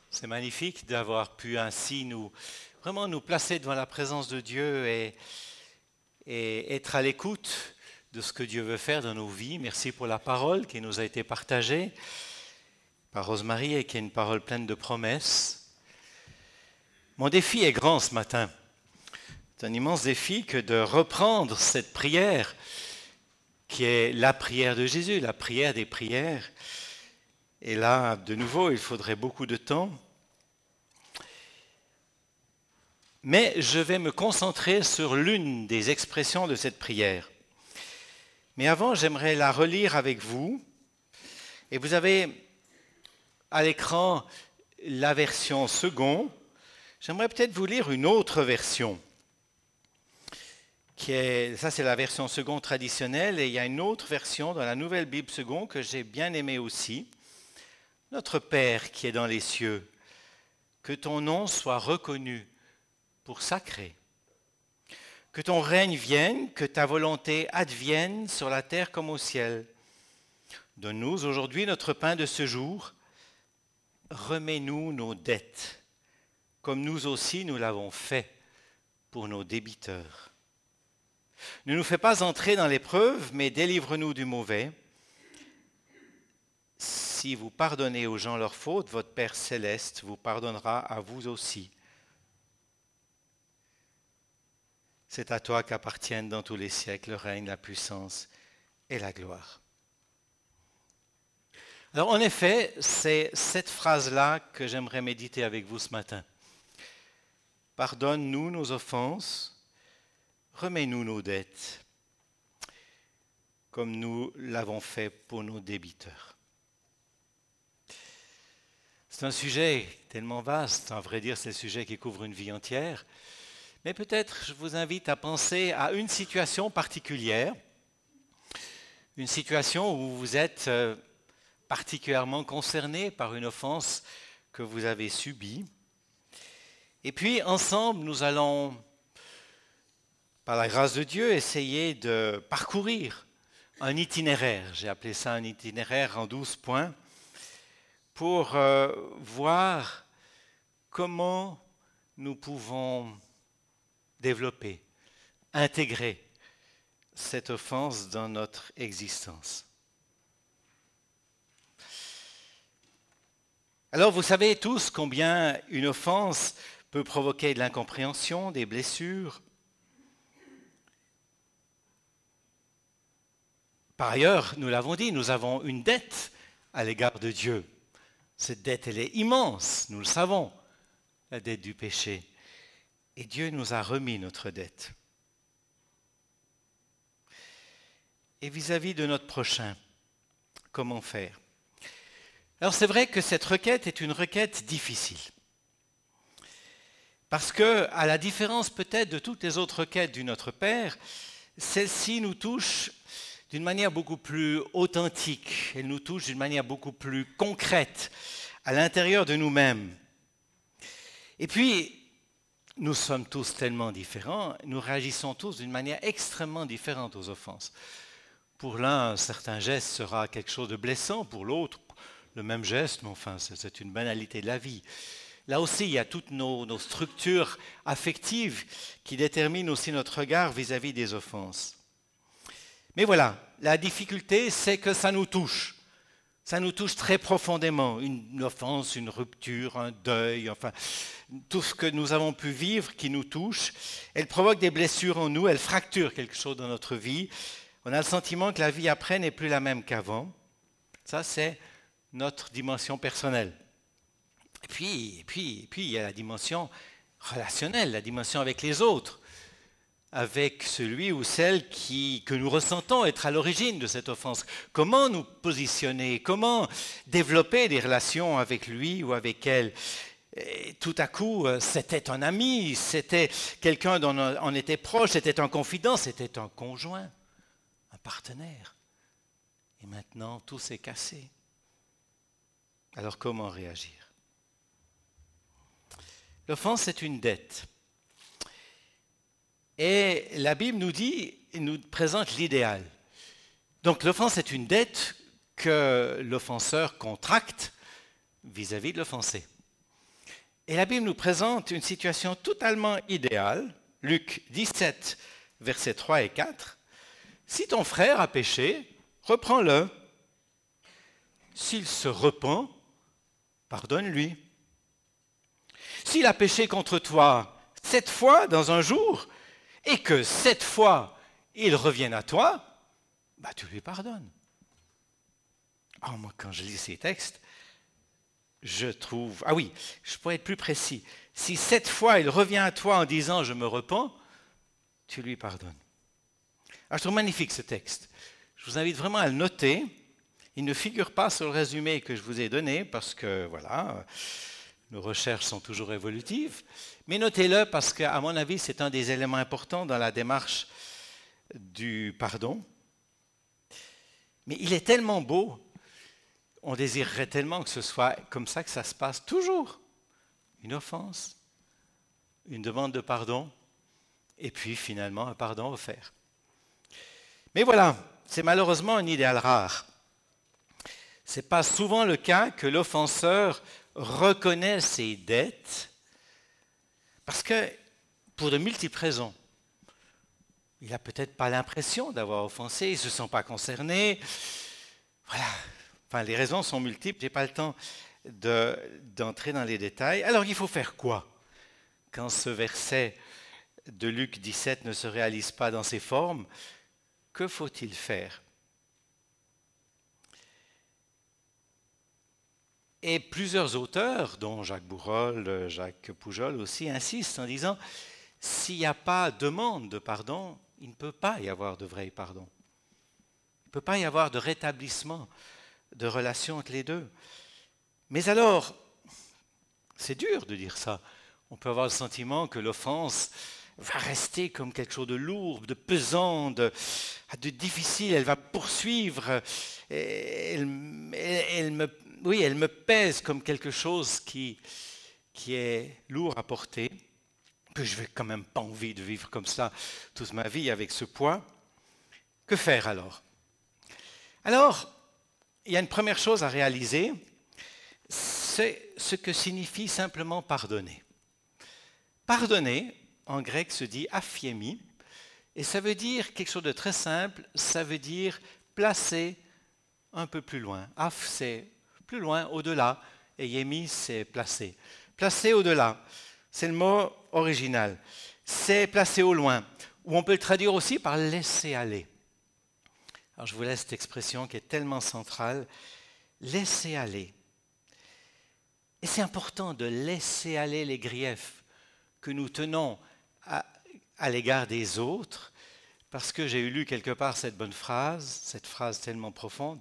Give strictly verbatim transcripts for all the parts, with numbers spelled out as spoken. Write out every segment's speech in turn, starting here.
C'est magnifique d'avoir pu ainsi nous, vraiment nous placer devant la présence de Dieu et, et être à l'écoute de ce que Dieu veut faire dans nos vies. Merci pour la parole qui nous a été partagée par Rosemary et qui est une parole pleine de promesses. Mon défi est grand ce matin. C'est un immense défi que de reprendre cette prière qui est la prière de Jésus, la prière des prières. Et là, de nouveau, il faudrait beaucoup de temps. Mais je vais me concentrer sur l'une des expressions de cette prière. Mais avant, j'aimerais la relire avec vous. Et vous avez à l'écran la version seconde. J'aimerais peut-être vous lire une autre version. Qui est, ça, c'est la version seconde traditionnelle. Et il y a une autre version dans la Nouvelle Bible seconde que j'ai bien aimée aussi. Notre Père qui est dans les cieux, que ton nom soit reconnu pour sacré. Que ton règne vienne, que ta volonté advienne sur la terre comme au ciel. Donne-nous aujourd'hui notre pain de ce jour. Remets-nous nos dettes, comme nous aussi nous l'avons fait pour nos débiteurs. Ne nous fais pas entrer dans l'épreuve, mais délivre-nous du mauvais. Si vous pardonnez aux gens leurs fautes, votre Père céleste vous pardonnera à vous aussi. C'est à toi qu'appartiennent dans tous les siècles le règne, la puissance et la gloire. Alors en effet, c'est cette phrase-là que j'aimerais méditer avec vous ce matin. Pardonne-nous nos offenses, remets-nous nos dettes, comme nous l'avons fait pour nos débiteurs. C'est un sujet tellement vaste, à vrai dire c'est un sujet qui couvre une vie entière, mais peut-être je vous invite à penser à une situation particulière, une situation où vous êtes particulièrement concerné par une offense que vous avez subie. Et puis ensemble, nous allons, par la grâce de Dieu, essayer de parcourir un itinéraire, j'ai appelé ça un itinéraire en douze points, pour euh, voir comment nous pouvons développer, intégrer cette offense dans notre existence. Alors vous savez tous combien une offense peut provoquer de l'incompréhension, des blessures. Par ailleurs, nous l'avons dit, nous avons une dette à l'égard de Dieu. Cette dette, elle est immense, nous le savons, la dette du péché. Et Dieu nous a remis notre dette. Et vis-à-vis de notre prochain, comment faire ? Alors c'est vrai que cette requête est une requête difficile. Parce que, à la différence peut-être de toutes les autres requêtes du Notre Père, celle-ci nous touche d'une manière beaucoup plus authentique, elle nous touche d'une manière beaucoup plus concrète, à l'intérieur de nous-mêmes. Et puis, nous sommes tous tellement différents, nous réagissons tous d'une manière extrêmement différente aux offenses. Pour l'un, un certain geste sera quelque chose de blessant, pour l'autre, le même geste, mais enfin, c'est une banalité de la vie. Là aussi, il y a toutes nos, nos structures affectives qui déterminent aussi notre regard vis-à-vis des offenses. Mais voilà, la difficulté, c'est que ça nous touche. Ça nous touche très profondément. Une offense, une rupture, un deuil, enfin, tout ce que nous avons pu vivre qui nous touche. Elle provoque des blessures en nous, elle fracture quelque chose dans notre vie. On a le sentiment que la vie après n'est plus la même qu'avant. Ça, c'est notre dimension personnelle. Et puis, et puis, et puis, il y a la dimension relationnelle, la dimension avec les autres, avec celui ou celle qui, que nous ressentons être à l'origine de cette offense. Comment nous positionner, comment développer des relations avec lui ou avec elle. Et tout à coup, c'était un ami, c'était quelqu'un dont on était proche, c'était un confident, c'était un conjoint, un partenaire. Et maintenant, tout s'est cassé. Alors comment réagir ? L'offense est une dette. Et la Bible nous dit, nous présente l'idéal. Donc l'offense est une dette que l'offenseur contracte vis-à-vis de l'offensé. Et la Bible nous présente une situation totalement idéale. Luc dix-sept, versets trois et quatre. Si ton frère a péché, reprends-le. S'il se repent, pardonne-lui. S'il a péché contre toi sept fois dans un jour, et que sept fois il revienne à toi, bah tu lui pardonnes. Oh, moi, quand je lis ces textes, je trouve... Ah oui, je pourrais être plus précis. Si sept fois il revient à toi en disant « je me repens », tu lui pardonnes. Alors, je trouve magnifique ce texte. Je vous invite vraiment à le noter. Il ne figure pas sur le résumé que je vous ai donné parce que, voilà, nos recherches sont toujours évolutives. Mais notez-le parce qu'à mon avis, c'est un des éléments importants dans la démarche du pardon. Mais il est tellement beau, on désirerait tellement que ce soit comme ça que ça se passe toujours. Une offense, une demande de pardon, et puis finalement un pardon offert. Mais voilà, c'est malheureusement un idéal rare. Ce n'est pas souvent le cas que l'offenseur reconnaît ses dettes, parce que, pour de multiples raisons, il n'a peut-être pas l'impression d'avoir offensé, il ne se sent pas concerné. Voilà, enfin, les raisons sont multiples, je n'ai pas le temps de, d'entrer dans les détails. Alors, il faut faire quoi quand ce verset de Luc dix-sept ne se réalise pas dans ses formes? Que faut-il faire? Et plusieurs auteurs, dont Jacques Bourrol, Jacques Poujol aussi, insistent en disant « s'il n'y a pas demande de pardon, il ne peut pas y avoir de vrai pardon. Il ne peut pas y avoir de rétablissement de relation entre les deux. » Mais alors, c'est dur de dire ça. On peut avoir le sentiment que l'offense va rester comme quelque chose de lourd, de pesant, de, de difficile. Elle va poursuivre. Elle, elle, elle me, oui, elle me pèse comme quelque chose qui, qui est lourd à porter. Que je n'ai quand même pas envie de vivre comme ça toute ma vie avec ce poids. Que faire alors? Alors, il y a une première chose à réaliser, c'est ce que signifie simplement pardonner. Pardonner, en grec, se dit aphiemi, et ça veut dire quelque chose de très simple, ça veut dire placer un peu plus loin. Aph, c'est plus loin, au-delà, et yemi, c'est placer. Placer au-delà, c'est le mot original. C'est placer au loin, ou on peut le traduire aussi par laisser aller. Alors je vous laisse cette expression qui est tellement centrale, laisser aller. Et c'est important de laisser aller les griefs que nous tenons à, à l'égard des autres, parce que j'ai lu quelque part cette bonne phrase, cette phrase tellement profonde,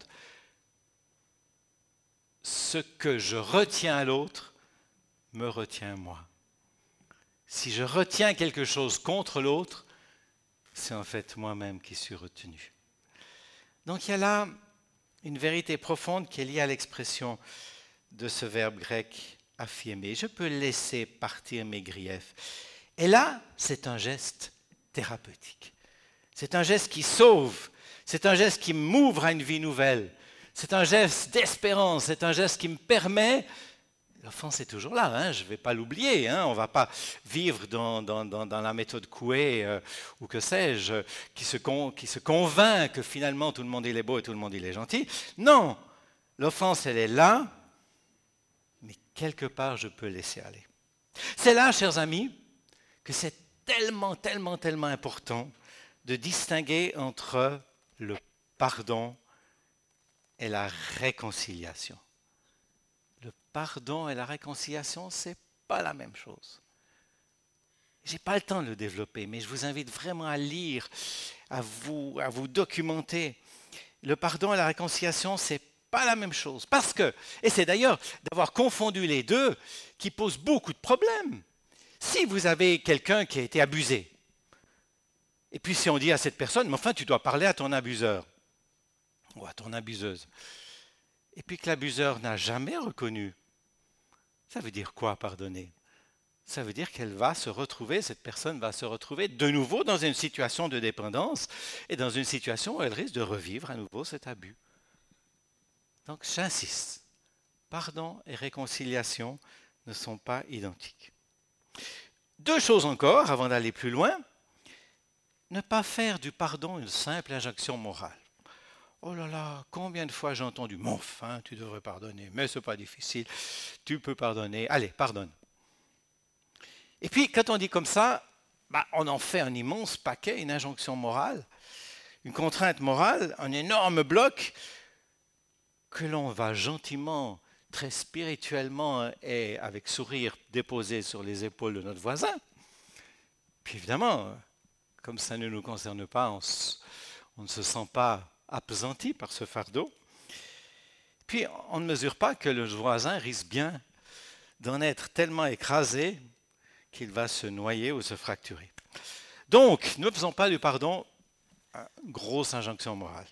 « Ce que je retiens à l'autre me retient moi ». Si je retiens quelque chose contre l'autre, c'est en fait moi-même qui suis retenu. Donc il y a là une vérité profonde qui est liée à l'expression de ce verbe grec « affirmer ». Je peux laisser partir mes griefs. Et là, c'est un geste thérapeutique. C'est un geste qui sauve. C'est un geste qui m'ouvre à une vie nouvelle. C'est un geste d'espérance. C'est un geste qui me permet... L'offense est toujours là, hein, je ne vais pas l'oublier. Hein, on ne va pas vivre dans, dans, dans, dans la méthode Coué euh, ou que sais-je, qui se, con, qui se convainc que finalement tout le monde il est beau et tout le monde il est gentil. Non, l'offense elle est là, mais quelque part je peux laisser aller. C'est là, chers amis, que c'est tellement, tellement, tellement important de distinguer entre le pardon et la réconciliation. Le pardon et la réconciliation, ce n'est pas la même chose. Je n'ai pas le temps de le développer, mais je vous invite vraiment à lire, à vous, à vous documenter. Le pardon et la réconciliation, ce n'est pas la même chose. Parce que, et c'est d'ailleurs d'avoir confondu les deux qui pose beaucoup de problèmes. Si vous avez quelqu'un qui a été abusé, et puis si on dit à cette personne, mais enfin tu dois parler à ton abuseur, ou à ton abuseuse, et puis que l'abuseur n'a jamais reconnu, ça veut dire quoi, pardonner? Ça veut dire qu'elle va se retrouver, cette personne va se retrouver de nouveau dans une situation de dépendance et dans une situation où elle risque de revivre à nouveau cet abus. Donc j'insiste, pardon et réconciliation ne sont pas identiques. Deux choses encore, avant d'aller plus loin. Ne pas faire du pardon une simple injonction morale. Oh là là, combien de fois j'ai entendu « Mais enfin, tu devrais pardonner, mais ce n'est pas difficile, tu peux pardonner, allez, pardonne ». Et puis, quand on dit comme ça, bah, on en fait un immense paquet, une injonction morale, une contrainte morale, un énorme bloc que l'on va gentiment, très spirituellement et avec sourire déposer sur les épaules de notre voisin. Puis évidemment, comme ça ne nous concerne pas, on, s- on ne se sent pas appesanti par ce fardeau. Puis on ne mesure pas que le voisin risque bien d'en être tellement écrasé qu'il va se noyer ou se fracturer. Donc, ne faisons pas du pardon une grosse injonction morale.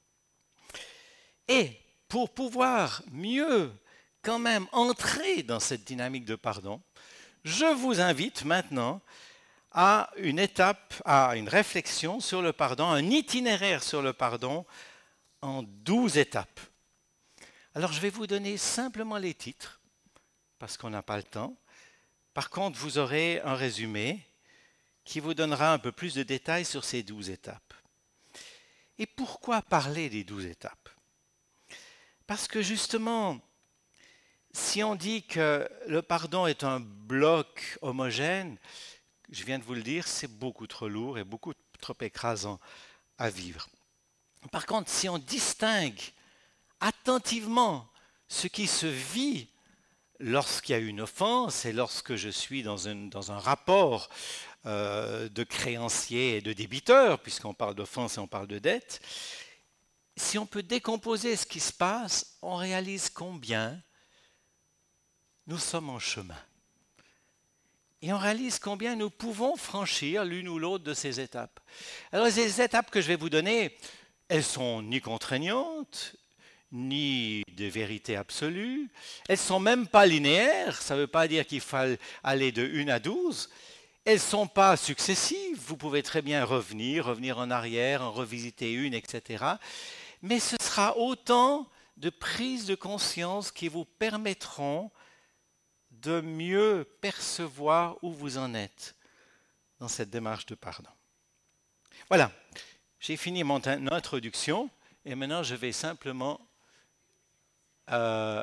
Et pour pouvoir mieux quand même entrer dans cette dynamique de pardon, je vous invite maintenant à une étape, à une réflexion sur le pardon, un itinéraire sur le pardon en douze étapes. Alors je vais vous donner simplement les titres, parce qu'on n'a pas le temps. Par contre, vous aurez un résumé qui vous donnera un peu plus de détails sur ces douze étapes. Et pourquoi parler des douze étapes? Parce que justement, si on dit que le pardon est un bloc homogène, je viens de vous le dire, c'est beaucoup trop lourd et beaucoup trop écrasant à vivre. Par contre, si on distingue attentivement ce qui se vit lorsqu'il y a une offense et lorsque je suis dans un, dans un rapport euh, de créancier et de débiteur, puisqu'on parle d'offense et on parle de dette, si on peut décomposer ce qui se passe, on réalise combien nous sommes en chemin. Et on réalise combien nous pouvons franchir l'une ou l'autre de ces étapes. Alors les étapes que je vais vous donner, elles sont ni contraignantes, ni de vérité absolue. Elles ne sont même pas linéaires, ça ne veut pas dire qu'il faut aller de une à douze. Elles ne sont pas successives, vous pouvez très bien revenir, revenir en arrière, en revisiter une, et cetera. Mais ce sera autant de prises de conscience qui vous permettront de mieux percevoir où vous en êtes dans cette démarche de pardon. Voilà, j'ai fini mon introduction et maintenant je vais simplement euh,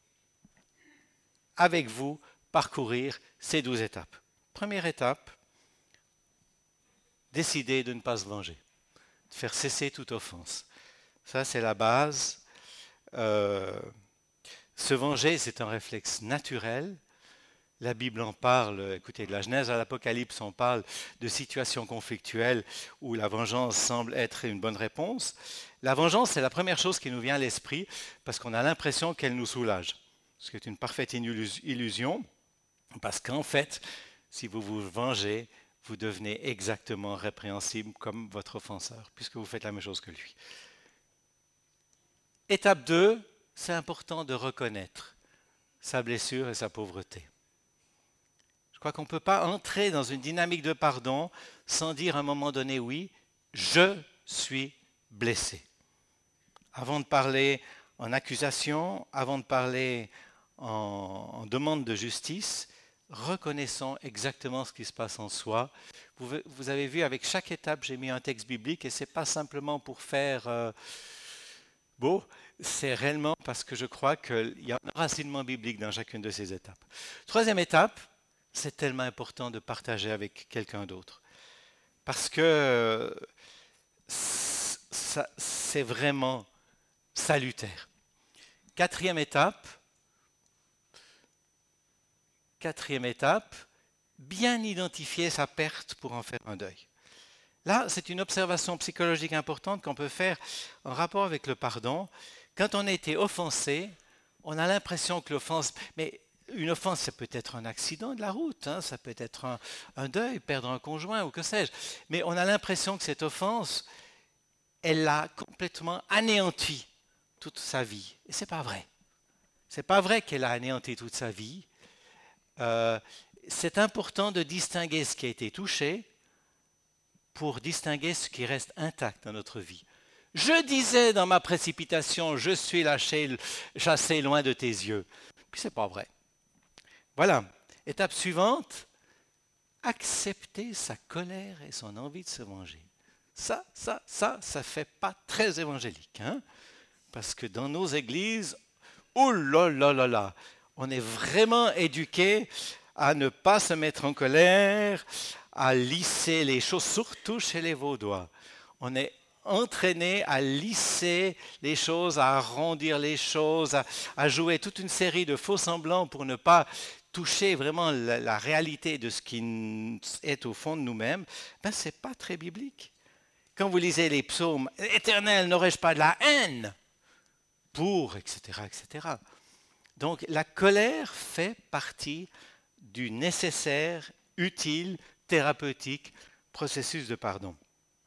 avec vous parcourir ces douze étapes. Première étape, décider de ne pas se venger, de faire cesser toute offense. Ça, c'est la base. Euh, se venger, c'est un réflexe naturel. La Bible en parle, écoutez, de la Genèse à l'Apocalypse, on parle de situations conflictuelles où la vengeance semble être une bonne réponse. La vengeance, c'est la première chose qui nous vient à l'esprit parce qu'on a l'impression qu'elle nous soulage, ce qui est une parfaite illusion, parce qu'en fait, si vous vous vengez, vous devenez exactement répréhensible comme votre offenseur, puisque vous faites la même chose que lui. Étape deux, c'est important de reconnaître sa blessure et sa pauvreté. Je crois qu'on ne peut pas entrer dans une dynamique de pardon sans dire à un moment donné, oui, je suis blessé. Avant de parler en accusation, avant de parler en, en demande de justice, reconnaissons exactement ce qui se passe en soi. Vous, vous avez vu, avec chaque étape, j'ai mis un texte biblique et ce n'est pas simplement pour faire euh, beau, c'est réellement parce que je crois qu'il y a un enracinement biblique dans chacune de ces étapes. Troisième étape, c'est tellement important de partager avec quelqu'un d'autre. Parce que ça, c'est vraiment salutaire. Quatrième étape, quatrième étape, bien identifier sa perte pour en faire un deuil. Là, c'est une observation psychologique importante qu'on peut faire en rapport avec le pardon. Quand on a été offensé, on a l'impression que l'offense... Mais une offense, ça peut être un accident de la route, hein, ça peut être un, un deuil, perdre un conjoint ou que sais-je. Mais on a l'impression que cette offense, elle l'a complètement anéanti toute sa vie. Et ce n'est pas vrai. Ce n'est pas vrai qu'elle a anéanti toute sa vie. Euh, c'est important de distinguer ce qui a été touché pour distinguer ce qui reste intact dans notre vie. Je disais dans ma précipitation, je suis lâché, chassé loin de tes yeux. Puis ce n'est pas vrai. Voilà. Étape suivante, accepter sa colère et son envie de se venger. Ça, ça, ça, ça fait pas très évangélique, hein? Parce que dans nos églises, oh là là là là, on est vraiment éduqué à ne pas se mettre en colère, à lisser les choses, surtout chez les Vaudois. On est entraîné à lisser les choses, à arrondir les choses, à, à jouer toute une série de faux semblants pour ne pas toucher vraiment la, la réalité de ce qui est au fond de nous-mêmes. Ben, ce n'est pas très biblique. Quand vous lisez les psaumes, « Éternel, n'aurais-je pas de la haine pour, et cetera, et cetera » Donc la colère fait partie du nécessaire, utile, thérapeutique processus de pardon.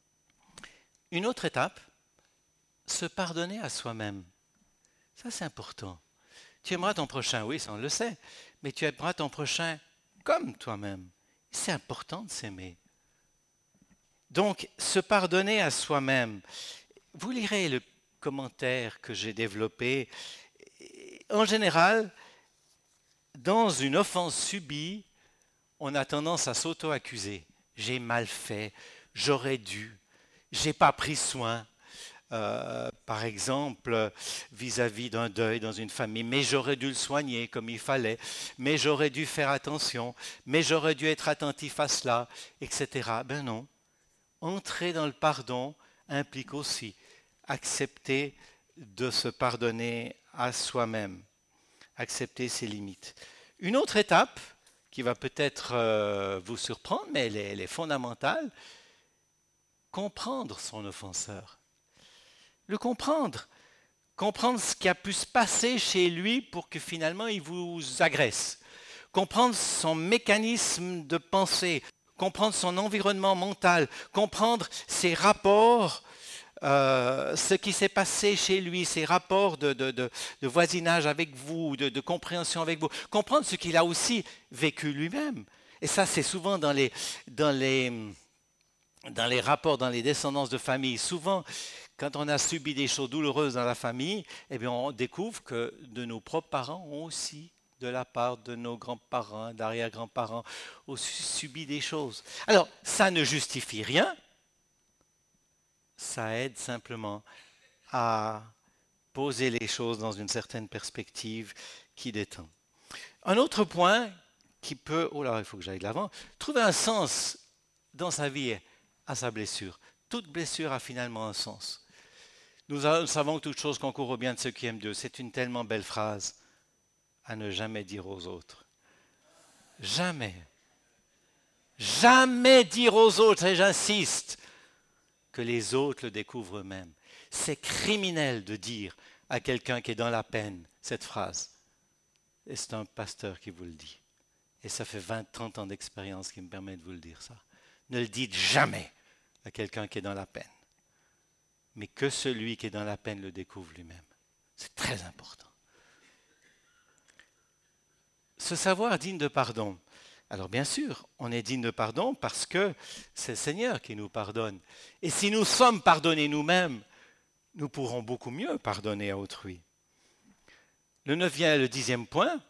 Une autre étape, se pardonner à soi-même. Ça, c'est important. Tu aimeras ton prochain, oui, ça on le sait, mais tu aimeras ton prochain comme toi-même. C'est important de s'aimer. Donc, se pardonner à soi-même. Vous lirez le commentaire que j'ai développé. En général, dans une offense subie, on a tendance à s'auto-accuser. J'ai mal fait, j'aurais dû, j'ai pas pris soin. Euh, par exemple, vis-à-vis d'un deuil dans une famille, mais j'aurais dû le soigner comme il fallait, mais j'aurais dû faire attention, mais j'aurais dû être attentif à cela, et cetera. Ben non. Entrer dans le pardon implique aussi accepter de se pardonner à soi-même, accepter ses limites. Une autre étape qui va peut-être euh, vous surprendre, mais elle est, elle est fondamentale, comprendre son offenseur. Le comprendre, comprendre ce qui a pu se passer chez lui pour que finalement il vous agresse, comprendre son mécanisme de pensée, comprendre son environnement mental, comprendre ses rapports, euh, ce qui s'est passé chez lui, ses rapports de, de, de, de voisinage avec vous, de, de compréhension avec vous, comprendre ce qu'il a aussi vécu lui-même. Et ça, c'est souvent dans les, dans les, dans les rapports, dans les descendances de famille. Souvent, quand on a subi des choses douloureuses dans la famille, eh bien, on découvre que de nos propres parents ont aussi, de la part de nos grands-parents, d'arrière-grands-parents, aussi subi des choses. Alors, ça ne justifie rien, ça aide simplement à poser les choses dans une certaine perspective qui détend. Un autre point qui peut, oh là, il faut que j'aille de l'avant, trouver un sens dans sa vie à sa blessure. Toute blessure a finalement un sens. Nous savons que toute chose concourt au bien de ceux qui aiment Dieu. C'est une tellement belle phrase à ne jamais dire aux autres. Jamais. Jamais dire aux autres, et j'insiste, que les autres le découvrent eux-mêmes. C'est criminel de dire à quelqu'un qui est dans la peine cette phrase. Et c'est un pasteur qui vous le dit. Et ça fait vingt, trente ans d'expérience qui me permet de vous le dire ça. Ne le dites jamais à quelqu'un qui est dans la peine. Mais que celui qui est dans la peine le découvre lui-même. C'est très important. Ce savoir digne de pardon. Alors bien sûr, on est digne de pardon parce que c'est le Seigneur qui nous pardonne. Et si nous sommes pardonnés nous-mêmes, nous pourrons beaucoup mieux pardonner à autrui. Le neuvième, le dixième point,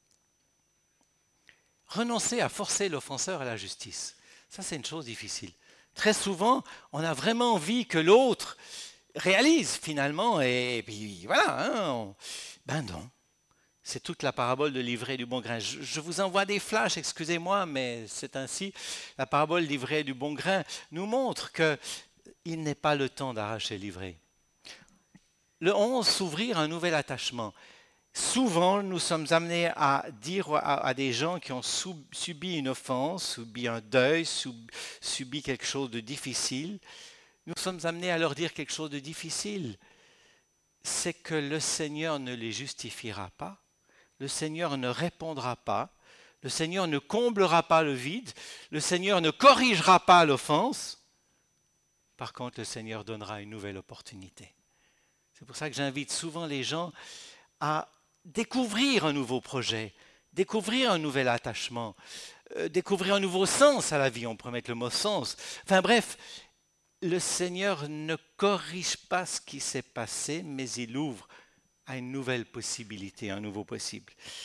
renoncer à forcer l'offenseur à la justice. Ça, c'est une chose difficile. Très souvent, on a vraiment envie que l'autre réalise finalement, et puis voilà, hein, on... ben non. C'est toute la parabole de l'ivraie et du bon grain. Je, je vous envoie des flashs, excusez-moi, mais c'est ainsi. La parabole de l'ivraie et du bon grain nous montre qu'il n'est pas le temps d'arracher l'ivraie. Le onze, s'ouvrir un nouvel attachement. Souvent, nous sommes amenés à dire à, à des gens qui ont sub, subi une offense, subi un deuil, sub, subi quelque chose de difficile, nous sommes amenés à leur dire quelque chose de difficile. C'est que le Seigneur ne les justifiera pas. Le Seigneur ne répondra pas, le Seigneur ne comblera pas le vide, le Seigneur ne corrigera pas l'offense. Par contre, le Seigneur donnera une nouvelle opportunité. C'est pour ça que j'invite souvent les gens à découvrir un nouveau projet, découvrir un nouvel attachement, euh, découvrir un nouveau sens à la vie, on pourrait mettre le mot sens. Enfin bref, le Seigneur ne corrige pas ce qui s'est passé, mais il ouvre à une nouvelle possibilité, un nouveau possible.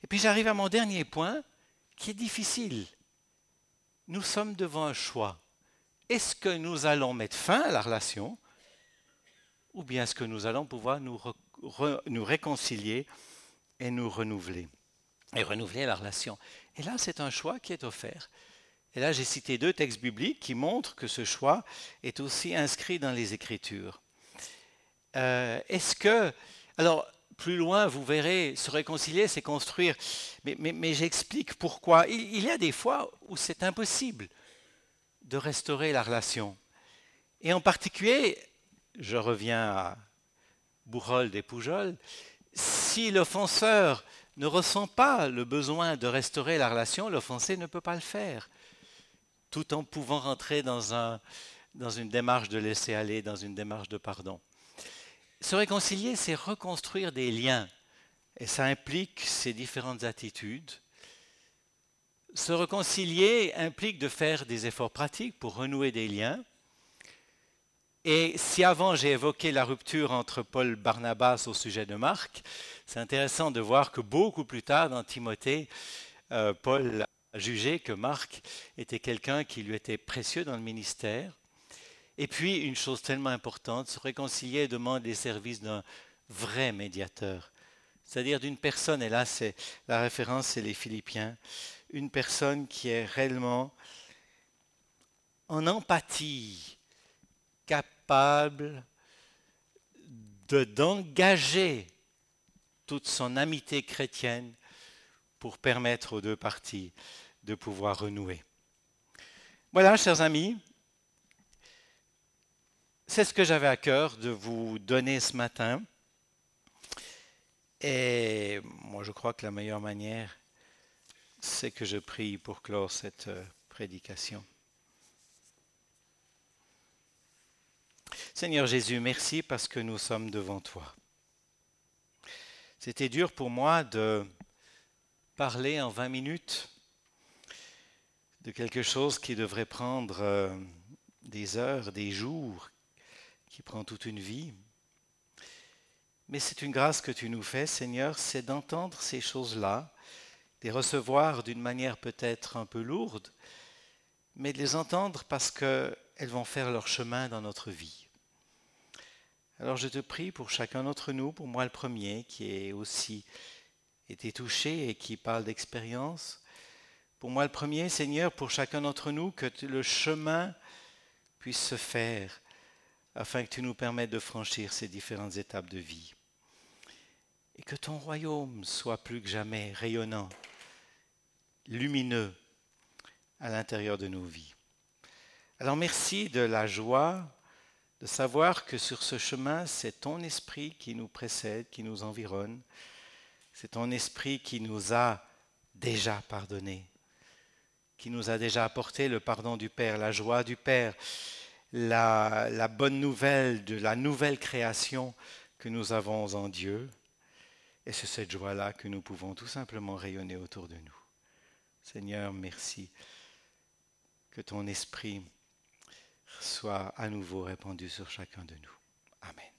Et puis j'arrive à mon dernier point, qui est difficile. Nous sommes devant un choix. Est-ce que nous allons mettre fin à la relation ou bien est-ce que nous allons pouvoir nous, re, re, nous réconcilier et nous renouveler et renouveler la relation? Et là, c'est un choix qui est offert. Et là, j'ai cité deux textes bibliques qui montrent que ce choix est aussi inscrit dans les Écritures. Euh, est-ce que... Alors, plus loin, vous verrez, se réconcilier, c'est construire. Mais, mais, mais j'explique pourquoi. Il, il y a des fois où c'est impossible de restaurer la relation. Et en particulier, je reviens à Bourold et Poujol, si l'offenseur ne ressent pas le besoin de restaurer la relation, l'offensé ne peut pas le faire, tout en pouvant rentrer dans, un, dans une démarche de laisser aller, dans une démarche de pardon. Se réconcilier, c'est reconstruire des liens, et ça implique ces différentes attitudes. Se réconcilier implique de faire des efforts pratiques pour renouer des liens. Et si avant j'ai évoqué la rupture entre Paul et Barnabas au sujet de Marc, c'est intéressant de voir que beaucoup plus tard dans Timothée, euh, Paul a jugé que Marc était quelqu'un qui lui était précieux dans le ministère. Et puis, une chose tellement importante, se réconcilier demande les services d'un vrai médiateur. C'est-à-dire d'une personne, et là c'est la référence, c'est les Philippiens, une personne qui est réellement en empathie, capable de, d'engager toute son amitié chrétienne pour permettre aux deux parties de pouvoir renouer. Voilà, chers amis, c'est ce que j'avais à cœur de vous donner ce matin. Et moi, je crois que la meilleure manière, c'est que je prie pour clore cette prédication. Seigneur Jésus, merci parce que nous sommes devant toi. C'était dur pour moi de parler en vingt minutes de quelque chose qui devrait prendre des heures, des jours, qui prend toute une vie. Mais c'est une grâce que tu nous fais, Seigneur, c'est d'entendre ces choses-là, de les recevoir d'une manière peut-être un peu lourde, mais de les entendre parce qu'elles vont faire leur chemin dans notre vie. Alors je te prie pour chacun d'entre nous, pour moi le premier, qui est aussi été touché et qui parle d'expérience. Pour moi le premier, Seigneur, pour chacun d'entre nous, que le chemin puisse se faire afin que tu nous permettes de franchir ces différentes étapes de vie. Et que ton royaume soit plus que jamais rayonnant, lumineux à l'intérieur de nos vies. Alors merci de la joie de savoir que sur ce chemin, c'est ton esprit qui nous précède, qui nous environne. C'est ton esprit qui nous a déjà pardonné, qui nous a déjà apporté le pardon du Père, la joie du Père, la, la bonne nouvelle de la nouvelle création que nous avons en Dieu. Et c'est cette joie-là que nous pouvons tout simplement rayonner autour de nous. Seigneur, merci que ton esprit soit à nouveau répandu sur chacun de nous. Amen.